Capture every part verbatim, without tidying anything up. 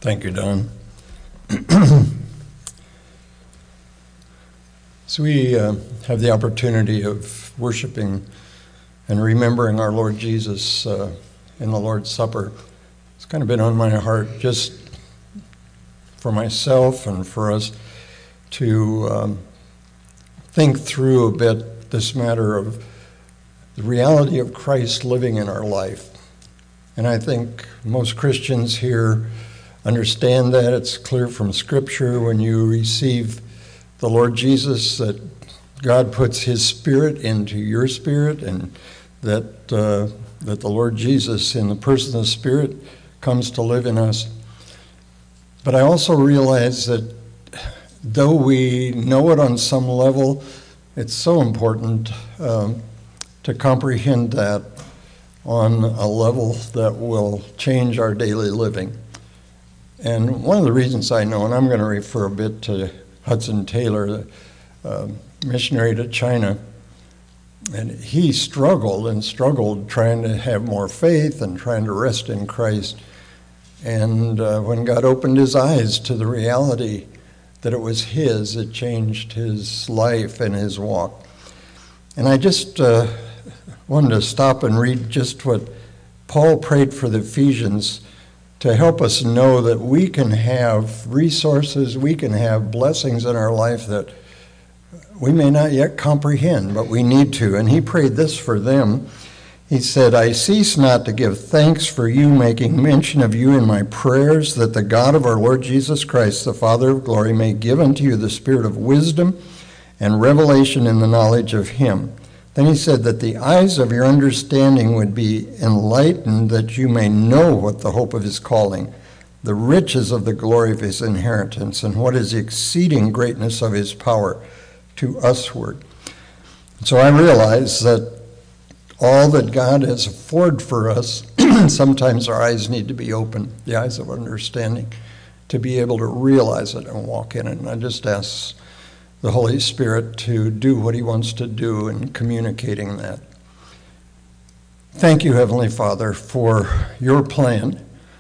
Thank you, Don. So we uh, have the opportunity of worshiping and remembering our Lord Jesus uh, in the Lord's Supper. It's kind of been on my heart just for myself and for us to um, think through a bit this matter of the reality of Christ living in our life. And I think most Christians here understand that. It's clear from Scripture when you receive the Lord Jesus that God puts His Spirit into your spirit, and that uh, that the Lord Jesus, in the person of the Spirit, comes to live in us. But I also realize that though we know it on some level, it's so important um, to comprehend that on a level that will change our daily living. And one of the reasons I know, and I'm going to refer a bit to Hudson Taylor, the uh, missionary to China, and he struggled and struggled trying to have more faith and trying to rest in Christ. And uh, when God opened his eyes to the reality that it was his, it changed his life and his walk. And I just uh, wanted to stop and read just what Paul prayed for the Ephesians to help us know that we can have resources, we can have blessings in our life that we may not yet comprehend, but we need to. And he prayed this for them. He said, I cease not to give thanks for you, making mention of you in my prayers, that the God of our Lord Jesus Christ, the Father of glory, may give unto you the spirit of wisdom and revelation in the knowledge of him. Then he said that the eyes of your understanding would be enlightened, that you may know what the hope of his calling, the riches of the glory of his inheritance, and what is the exceeding greatness of his power to usward. So I realize that all that God has afforded for us, sometimes our eyes need to be open, the eyes of understanding, to be able to realize it and walk in it. And I just ask the Holy Spirit to do what he wants to do in communicating that. Thank you, Heavenly Father, for your plan,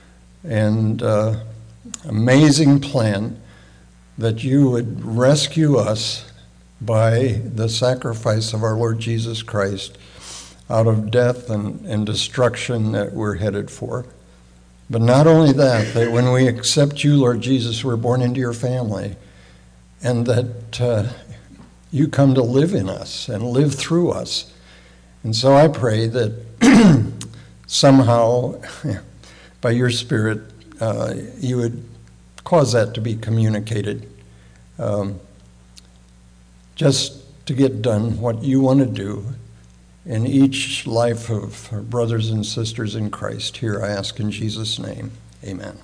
and uh, amazing plan that you would rescue us by the sacrifice of our Lord Jesus Christ out of death and, and destruction that we're headed for. But not only that, that when we accept you, Lord Jesus, we're born into your family, and that uh, you come to live in us and live through us. And so I pray that somehow, by your Spirit, uh, you would cause that to be communicated, um, just to get done what you want to do in each life of our brothers and sisters in Christ. Here I ask in Jesus' name, amen.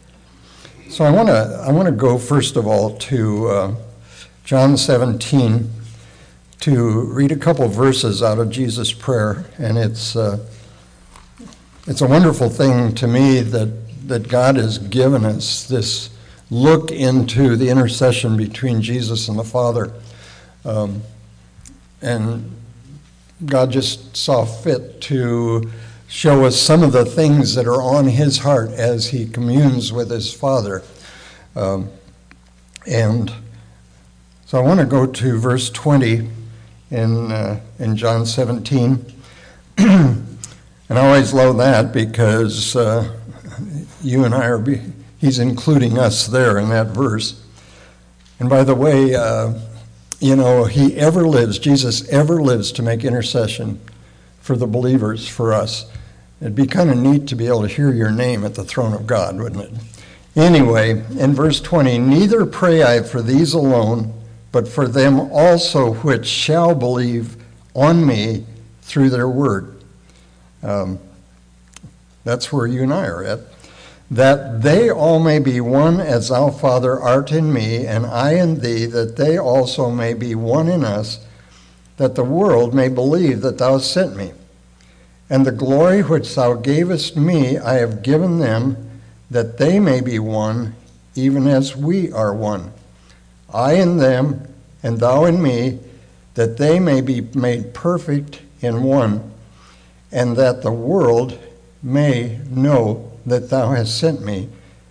So I want to I want to go first of all to uh, John seventeen to read a couple verses out of Jesus' prayer, and it's uh, it's a wonderful thing to me that that God has given us this look into the intercession between Jesus and the Father, um, and God just saw fit to show us some of the things that are on his heart as he communes with his Father. Um, and so I want to go to verse twenty in uh, in John seventeen. And I always love that because uh, you and I are, be, he's including us there in that verse. And by the way, uh, you know, he ever lives, Jesus ever lives to make intercession for the believers, for us. It'd be kind of neat to be able to hear your name at the throne of God, wouldn't it? Anyway, in verse twenty, neither pray I for these alone, but for them also which shall believe on me through their word. Um, that's where you and I are at. That they all may be one as thou, Father, art in me, and I in thee, that they also may be one in us, that the world may believe that thou hast sent me. And the glory which thou gavest me I have given them, that they may be one, even as we are one. I in them, and thou in me, that they may be made perfect in one, and that the world may know that thou hast sent me,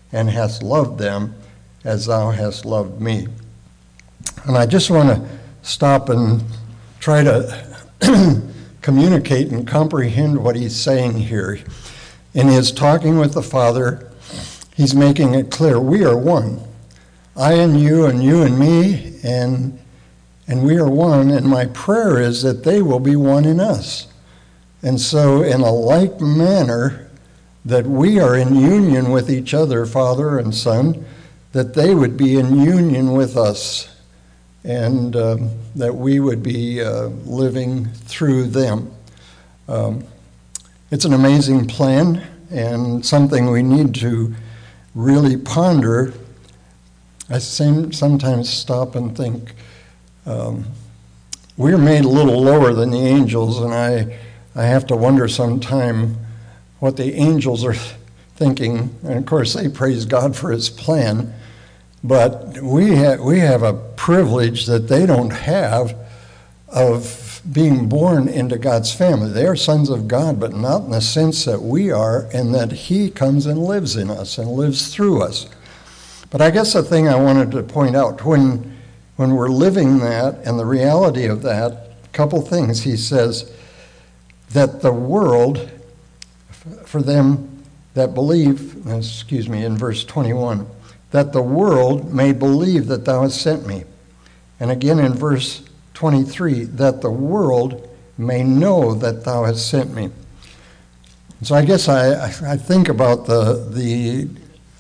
and hast loved them as thou hast loved me. And I just want to stop and try to communicate and comprehend what he's saying here. In his talking with the Father, he's making it clear, we are one. I and you and you and me, and and we are one, and my prayer is that they will be one in us. And so in a like manner that we are in union with each other, Father and Son, that they would be in union with us, and um, that we would be uh, living through them. Um, it's an amazing plan, and something we need to really ponder. I same, sometimes stop and think, um, we're made a little lower than the angels, and I, I have to wonder sometime what the angels are thinking. And of course, they praise God for his plan, but we have, we have a privilege that they don't have of being born into God's family. They are sons of God, but not in the sense that we are, and that he comes and lives in us and lives through us. But I guess the thing I wanted to point out, when when we're living that and the reality of that, a couple things. He says that the world, for them that believe, excuse me, in verse twenty-one, that the world may believe that thou hast sent me. And again in verse twenty-three, that the world may know that thou hast sent me. So I guess I, I think about the, the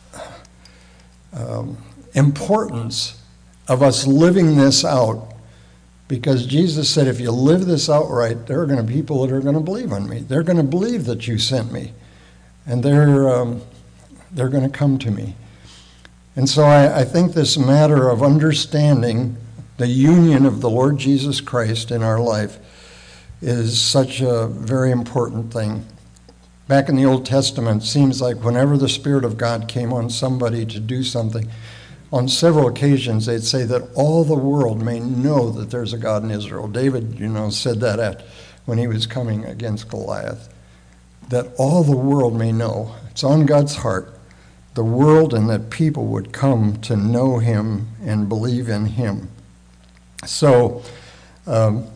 um, importance of us living this out, because Jesus said, if you live this out right, there are going to be people that are going to believe on me. They're going to believe that you sent me, and they're um, they're going to come to me. And so I, I think this matter of understanding the union of the Lord Jesus Christ in our life is such a very important thing. Back in the Old Testament, it seems like whenever the Spirit of God came on somebody to do something, on several occasions they'd say that all the world may know that there's a God in Israel. David, you know, said that at, when he was coming against Goliath, that all the world may know. It's on God's heart, the world, and that people would come to know him and believe in him. So um,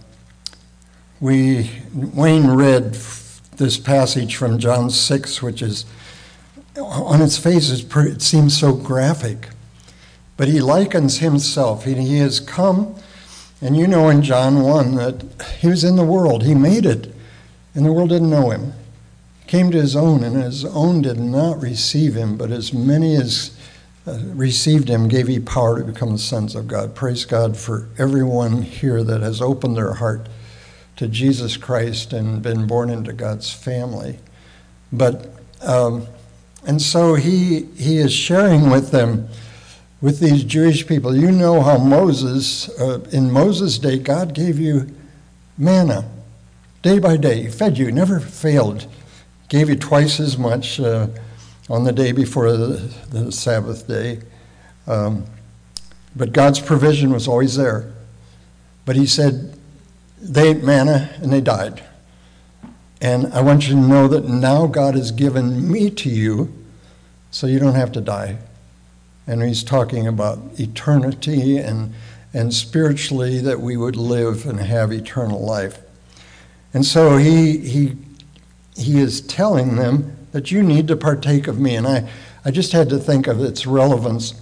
we Wayne read this passage from John six, which is, on its face, it seems so graphic. But he likens himself. He, he has come, and you know in John one that he was in the world. He made it, and the world didn't know him. He came to his own, and his own did not receive him, but as many as uh, received him gave he power to become the sons of God. Praise God for everyone here that has opened their heart to Jesus Christ and been born into God's family. But um, and so he he is sharing with them, with these Jewish people. You know how Moses, uh, in Moses' day, God gave you manna day by day. He fed you, never failed. Gave you twice as much uh, on the day before the, the Sabbath day. Um, but God's provision was always there. But he said, they ate manna and they died. And I want you to know that now God has given me to you so you don't have to die. And he's talking about eternity and and spiritually that we would live and have eternal life. And so he he he is telling them that you need to partake of me. And I, I just had to think of its relevance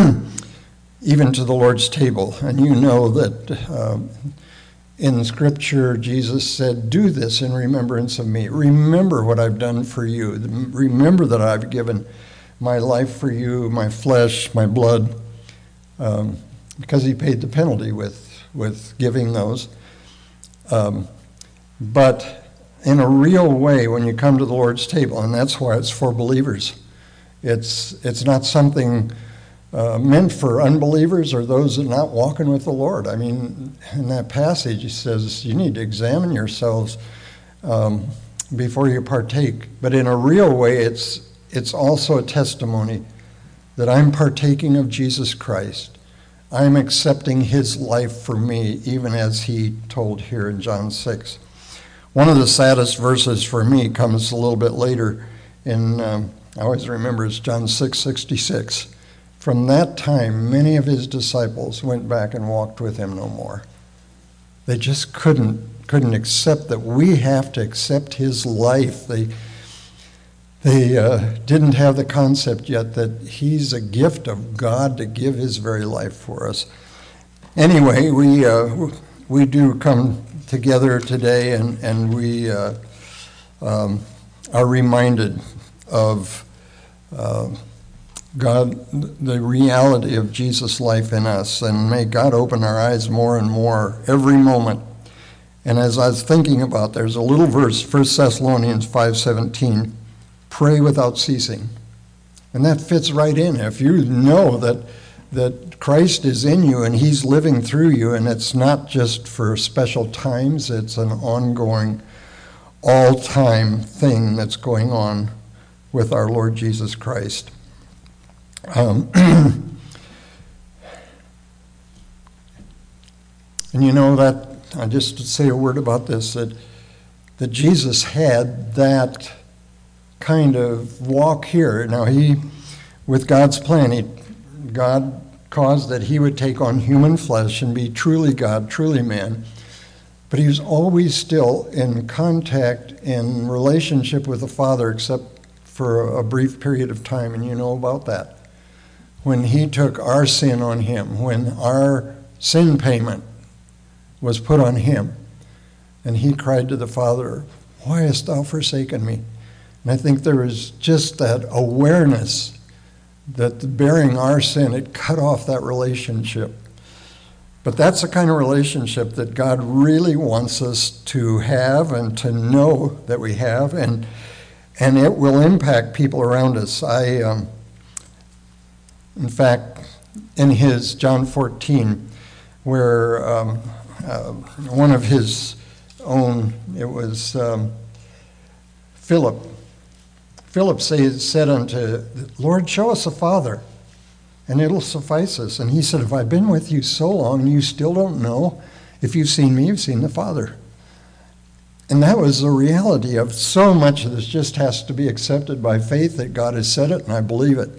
even to the Lord's table. And you know that um, in Scripture, Jesus said, do this in remembrance of me. Remember what I've done for you. Remember that I've given my life for you, my flesh, my blood, um, because he paid the penalty with, with giving those. Um, but in a real way, when you come to the Lord's table, and that's why it's for believers, it's it's not something uh, meant for unbelievers or those that are not walking with the Lord. I mean, in that passage, he says you need to examine yourselves um, before you partake. But in a real way, it's It's also a testimony that I'm partaking of Jesus Christ. I'm accepting his life for me, even as he told here in John six. One of the saddest verses for me comes a little bit later in um, I always remember it's John six sixty-six. From that time, many of his disciples went back and walked with him no more. They just couldn't couldn't accept that we have to accept his life. They they uh, didn't have the concept yet that he's a gift of God to give his very life for us. Anyway, we uh, we do come together today, and and we uh, um, are reminded of uh, God, the reality of Jesus' life in us, and may God open our eyes more and more every moment. And as I was thinking about, there's a little verse, First Thessalonians five seventeen, pray without ceasing. And that fits right in. If you know that that Christ is in you and he's living through you, and it's not just for special times, it's an ongoing, all-time thing that's going on with our Lord Jesus Christ. Um, and you know that, I just to say a word about this, that, that Jesus had that kind of walk here. Now he, with God's plan, he, God caused that he would take on human flesh and be truly God, truly man. But he was always still in contact, in relationship with the Father, except for a brief period of time, and you know about that. When he took our sin on him, when our sin payment was put on him, and he cried to the Father, why hast thou forsaken me? And I think there was just that awareness that bearing our sin, it cut off that relationship. But that's the kind of relationship that God really wants us to have and to know that we have, and and it will impact people around us. I, um, in fact, in his John fourteen, where um, uh, one of his own, it was um, Philip, Philip say, said unto, Lord, show us the Father, and it'll suffice us. And he said, if I've been with you so long and you still don't know, if you've seen me, you've seen the Father. And that was the reality of so much of this just has to be accepted by faith that God has said it, and I believe it.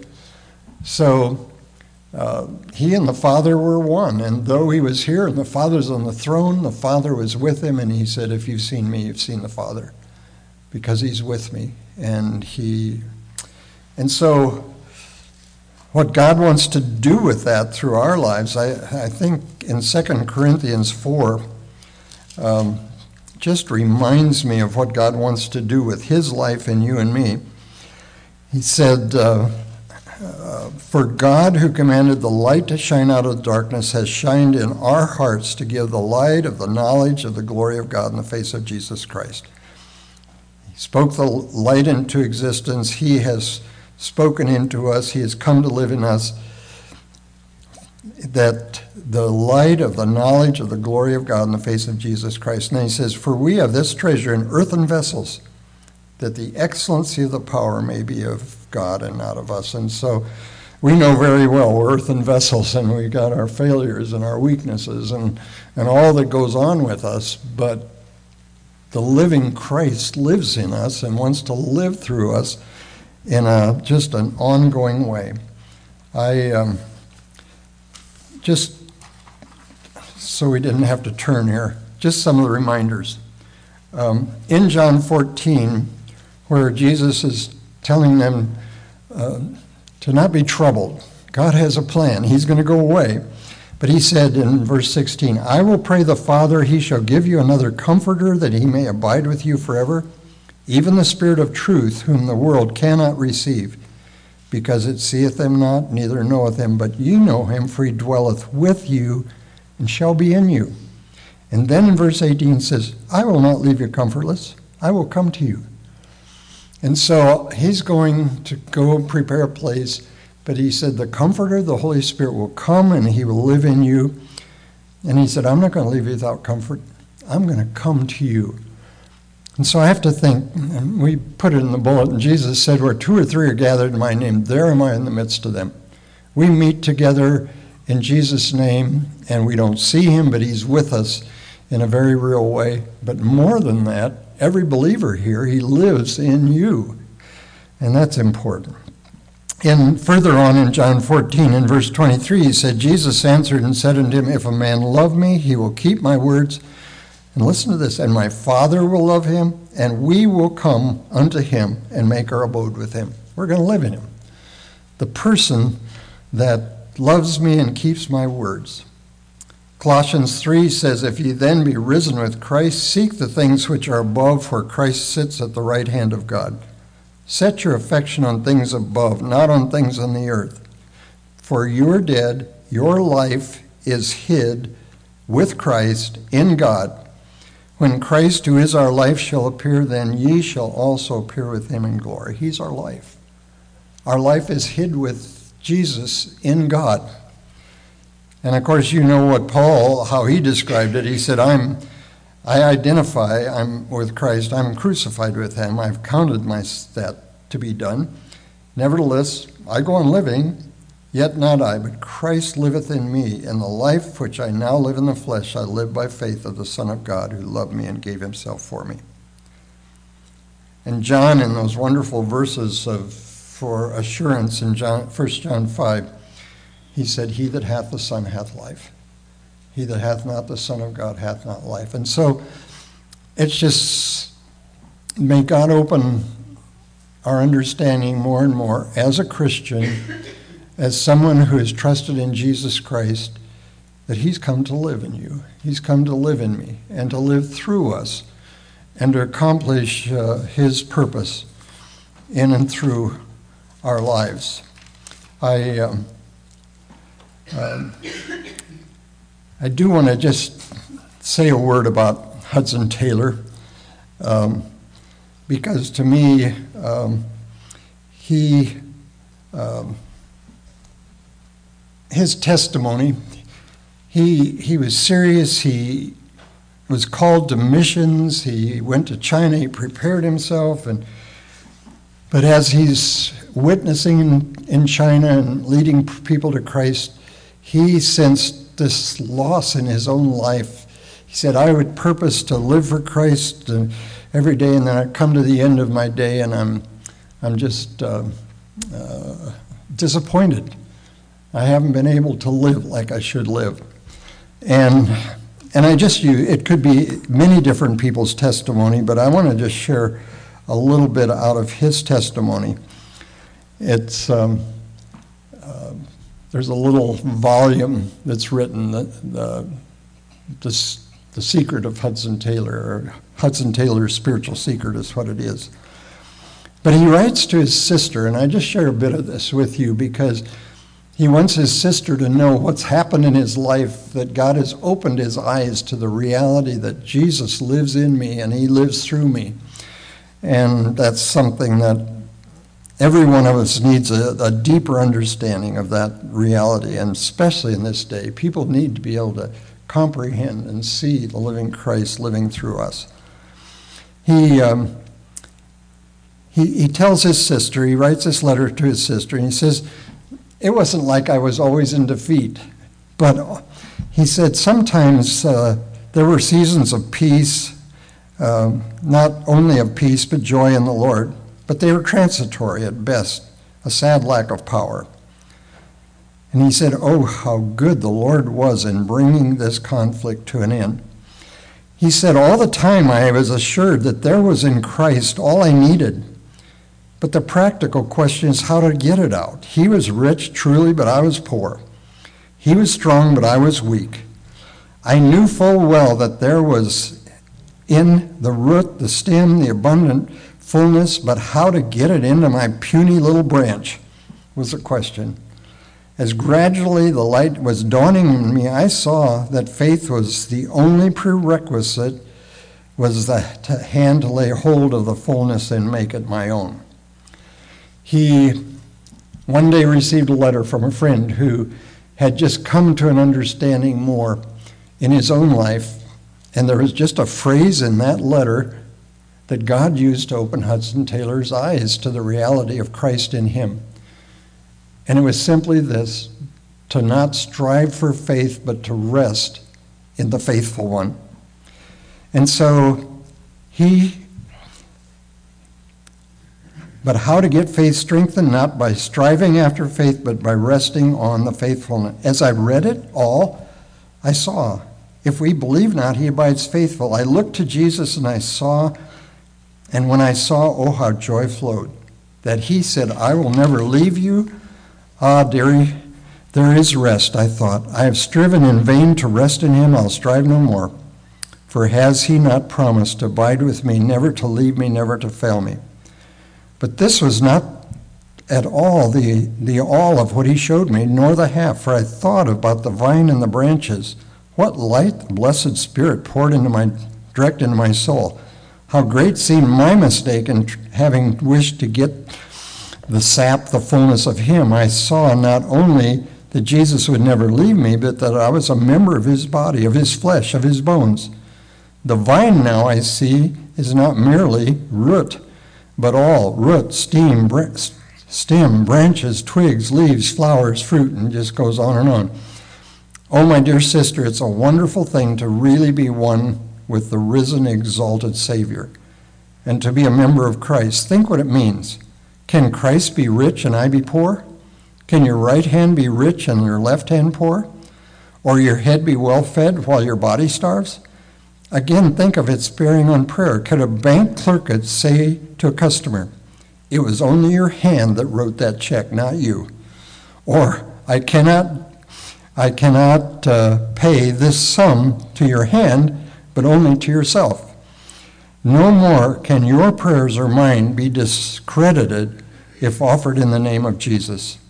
So uh, he and the Father were one, and though he was here and the Father's on the throne, the Father was with him, and he said, if you've seen me, you've seen the Father, because he's with me. And he, and so what God wants to do with that through our lives, I, I think in Second Corinthians four, um, just reminds me of what God wants to do with his life in you and me. He said, uh, uh, for God who commanded the light to shine out of the darkness has shined in our hearts to give the light of the knowledge of the glory of God in the face of Jesus Christ. Spoke the light into existence. He has spoken into us. He has come to live in us. That the light of the knowledge of the glory of God in the face of Jesus Christ. And he says, for we have this treasure in earthen vessels, that the excellency of the power may be of God and not of us. And so we know very well we're earthen vessels, and we got our failures and our weaknesses and, and all that goes on with us, but the living Christ lives in us and wants to live through us in a just an ongoing way. I um, just, so we didn't have to turn here, just some of the reminders. Um, in John fourteen, where Jesus is telling them uh, to not be troubled, God has a plan. He's going to go away. But he said in verse sixteen, I will pray the Father, he shall give you another comforter, that he may abide with you forever, even the Spirit of truth, whom the world cannot receive, because it seeth him not, neither knoweth him, but you know him, for he dwelleth with you and shall be in you. And then in verse eighteen says, I will not leave you comfortless, I will come to you. And so he's going to go prepare a place. But he said, the Comforter, the Holy Spirit, will come and he will live in you. And he said, I'm not going to leave you without comfort. I'm going to come to you. And so I have to think, and we put it in the bulletin, Jesus said, where two or three are gathered in my name, there am I in the midst of them. We meet together in Jesus' name, and we don't see him, but he's with us in a very real way. But more than that, every believer here, he lives in you. And that's important. And further on in John fourteen, in verse twenty-three, he said, Jesus answered and said unto him, if a man love me, he will keep my words. And listen to this, and my Father will love him, and we will come unto him and make our abode with him. We're going to live in him. The person that loves me and keeps my words. Colossians three says, if ye then be risen with Christ, seek the things which are above, where Christ sits at the right hand of God. Set your affection on things above, not on things on the earth. For you are dead, your life is hid with Christ in God. When Christ, who is our life, shall appear, then ye shall also appear with him in glory. He's our life. Our life is hid with Jesus in God. And of course, you know what Paul, how he described it. He said, I'm, I identify, I'm with Christ, I'm crucified with him. I've counted my that to be done. Nevertheless, I go on living, yet not I, but Christ liveth in me. And the life which I now live in the flesh, I live by faith of the Son of God, who loved me and gave himself for me. And John, in those wonderful verses of for assurance in John, First John five, he said, he that hath the Son hath life. He that hath not the Son of God hath not life. And so it's just, may God open our understanding more and more as a Christian, as someone who has trusted in Jesus Christ, that he's come to live in you. He's come to live in me and to live through us and to accomplish uh, his purpose in and through our lives. I um, um, I do want to just say a word about Hudson Taylor, um, because to me, um, he, um, his testimony, he he was serious. He was called to missions. He went to China. He prepared himself, and but as he's witnessing in, in China and leading people to Christ, he sensed this loss in his own life. He said, I would purpose to live for Christ uh, every day, and then I come to the end of my day, and I'm I'm just uh, uh, disappointed. I haven't been able to live like I should live. And and I just, you, it could be many different people's testimony, but I want to just share a little bit out of his testimony. It's um, uh, there's a little volume that's written, the, the, the, the Secret of Hudson Taylor, or Hudson Taylor's Spiritual Secret is what it is. But he writes to his sister, and I just share a bit of this with you because he wants his sister to know what's happened in his life, that God has opened his eyes to the reality that Jesus lives in me and he lives through me. And that's something that every one of us needs a, a deeper understanding of that reality, and especially in this day. People need to be able to comprehend and see the living Christ living through us. He, um, he, he tells his sister, he writes this letter to his sister, and he says, it wasn't like I was always in defeat, but he said sometimes uh, there were seasons of peace, Um, not only of peace, but joy in the Lord. But they were transitory at best, a sad lack of power. And he said, oh, how good the Lord was in bringing this conflict to an end. He said, all the time I was assured that there was in Christ all I needed. But the practical question is how to get it out. He was rich, truly, but I was poor. He was strong, but I was weak. I knew full well that there was in the root, the stem, the abundant fullness, but how to get it into my puny little branch was the question. As gradually the light was dawning in me, I saw that faith was the only prerequisite, was the hand to lay hold of the fullness and make it my own. He one day received a letter from a friend who had just come to an understanding more in his own life. And there was just a phrase in that letter that God used to open Hudson Taylor's eyes to the reality of Christ in him. And it was simply this, to not strive for faith, but to rest in the faithful one. And so he, But how to get faith strengthened? Not by striving after faith, but by resting on the faithfulness. As I read it all, I saw, if we believe not, he abides faithful. I looked to Jesus and I saw, and when I saw, oh, how joy flowed, that he said, I will never leave you. Ah, dearie, there is rest, I thought. I have striven in vain to rest in him. I'll strive no more. For has he not promised to abide with me, never to leave me, never to fail me? But this was not at all the, the all of what he showed me, nor the half, for I thought about the vine and the branches. What light the blessed Spirit poured into my, direct into my soul. How great seemed my mistake in having wished to get the sap, the fullness of him. I saw not only that Jesus would never leave me, but that I was a member of his body, of his flesh, of his bones. The vine now, I see, is not merely root, but all, root, stem, br- stem, branches, twigs, leaves, flowers, fruit, and just goes on and on. Oh, my dear sister, it's a wonderful thing to really be one with the risen, exalted Savior, and to be a member of Christ. Think what it means. Can Christ be rich and I be poor? Can your right hand be rich and your left hand poor? Or your head be well fed while your body starves? Again, think of its bearing on prayer. Could a bank clerk say to a customer, it was only your hand that wrote that check, not you? Or, I cannot, I cannot uh, pay this sum to your hand, but only to yourself. No more can your prayers or mine be discredited if offered in the name of Jesus.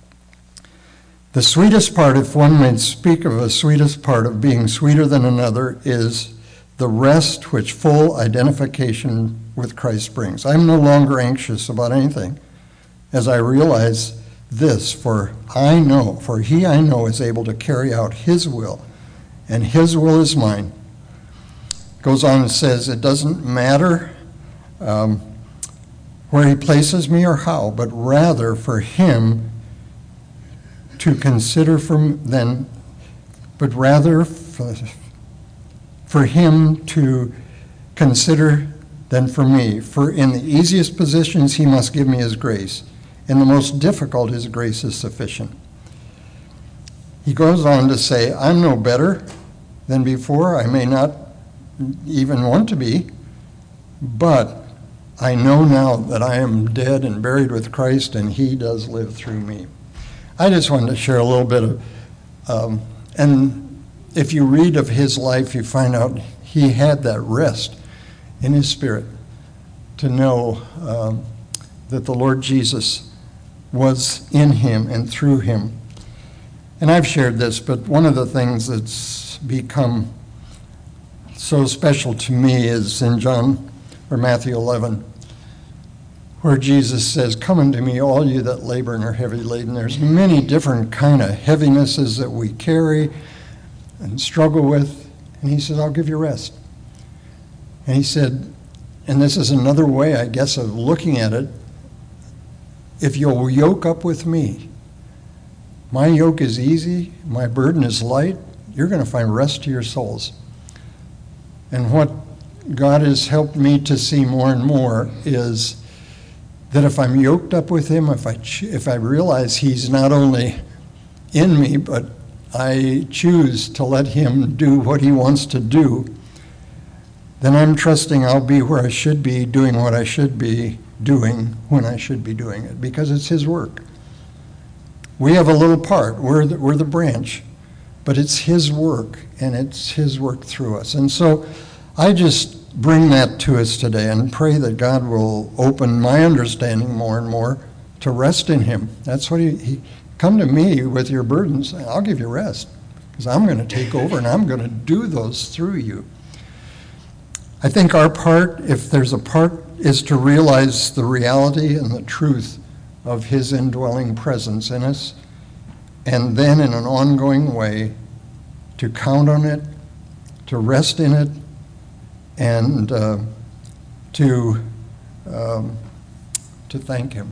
The sweetest part, if one may speak of a sweetest part of being sweeter than another, is the rest which full identification with Christ brings. I'm no longer anxious about anything, as I realize this, for I know, for he I know is able to carry out his will, and his will is mine. Goes on and says, it doesn't matter um, where he places me or how, but rather for him to consider from then, but rather for, for him to consider than for me. For in the easiest positions he must give me his grace. In the most difficult his grace is sufficient. He goes on to say, I'm no better than before. I may not even want to be, but I know now that I am dead and buried with Christ, and he does live through me. I just wanted to share a little bit of, um, and if you read of his life, you find out he had that rest in his spirit to know um, that the Lord Jesus was in him and through him. And I've shared this, but one of the things that's become so special to me is in John or Matthew eleven, where Jesus says, come unto me, all you that labor and are heavy laden. There's many different kind of heavinesses that we carry and struggle with. And he says, I'll give you rest. And he said, and this is another way, I guess, of looking at it, if you'll yoke up with me, my yoke is easy, my burden is light, you're going to find rest to your souls. And what God has helped me to see more and more is that if I'm yoked up with him, if I ch- if I realize he's not only in me, but I choose to let him do what he wants to do, then I'm trusting I'll be where I should be, doing what I should be doing when I should be doing it, because it's his work. We have a little part. We're the, we're the branch, but it's his work, and it's his work through us. And so I just bring that to us today and pray that God will open my understanding more and more to rest in him. That's what he, he come to me with your burdens, I'll give you rest, because I'm going to take over and I'm going to do those through you. I think our part, if there's a part, is to realize the reality and the truth of his indwelling presence in us, and then in an ongoing way to count on it, to rest in it, and uh, to um, to thank him.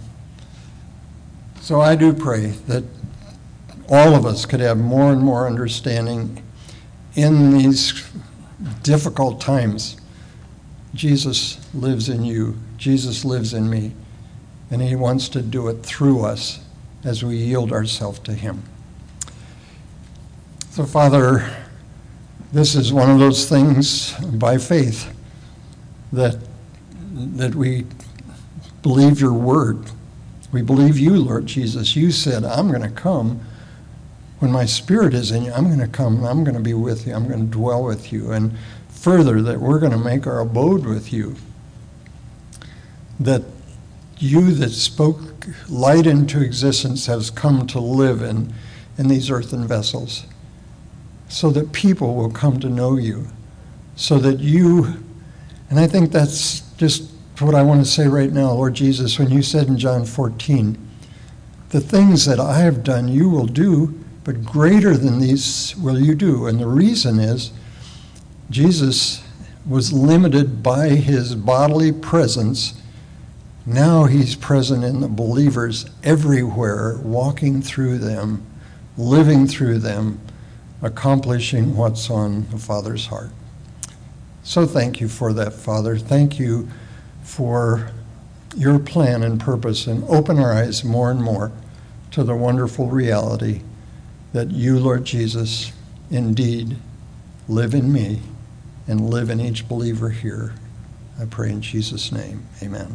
So I do pray that all of us could have more and more understanding in these difficult times. Jesus lives in you. Jesus lives in me. and he wants to do it through us as we yield ourselves to him. So, Father, this is one of those things by faith that that we believe your word. We believe you, Lord Jesus. You said, I'm going to come when my spirit is in you. I'm going to come. I'm going to be with you. I'm going to dwell with you. And further, that we're going to make our abode with you. That you that spoke light into existence has come to live in, in these earthen vessels, so that people will come to know you, so that you, and I think that's just what I want to say right now, Lord Jesus, when you said in John fourteen, the things that I have done you will do, but greater than these will you do. And the reason is Jesus was limited by his bodily presence. Now he's present in the believers everywhere, walking through them, living through them, accomplishing what's on the Father's heart. So thank you for that, Father. Thank you for your plan and purpose, and open our eyes more and more to the wonderful reality that you, Lord Jesus, indeed live in me and live in each believer here. I pray in Jesus' name, amen.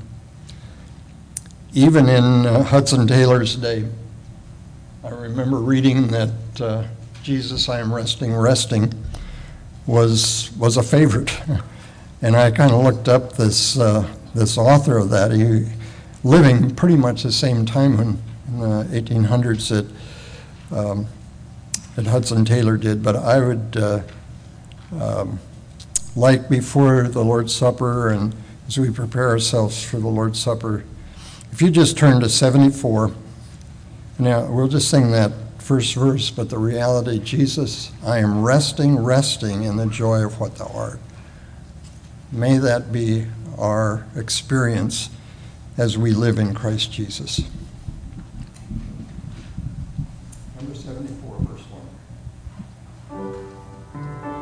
Even in uh, Hudson Taylor's day, I remember reading that uh, Jesus, I am resting, resting was was a favorite. And I kind of looked up this uh, this author of that. He living pretty much the same time when, in the eighteen hundreds that, um, that Hudson Taylor did. But I would uh, um, like before the Lord's Supper and as we prepare ourselves for the Lord's Supper, if you just turn to seventy-four, now we'll just sing that first verse, but the reality, Jesus, I am resting, resting in the joy of what thou art. May that be our experience as we live in Christ Jesus. Number seventy-four, verse one.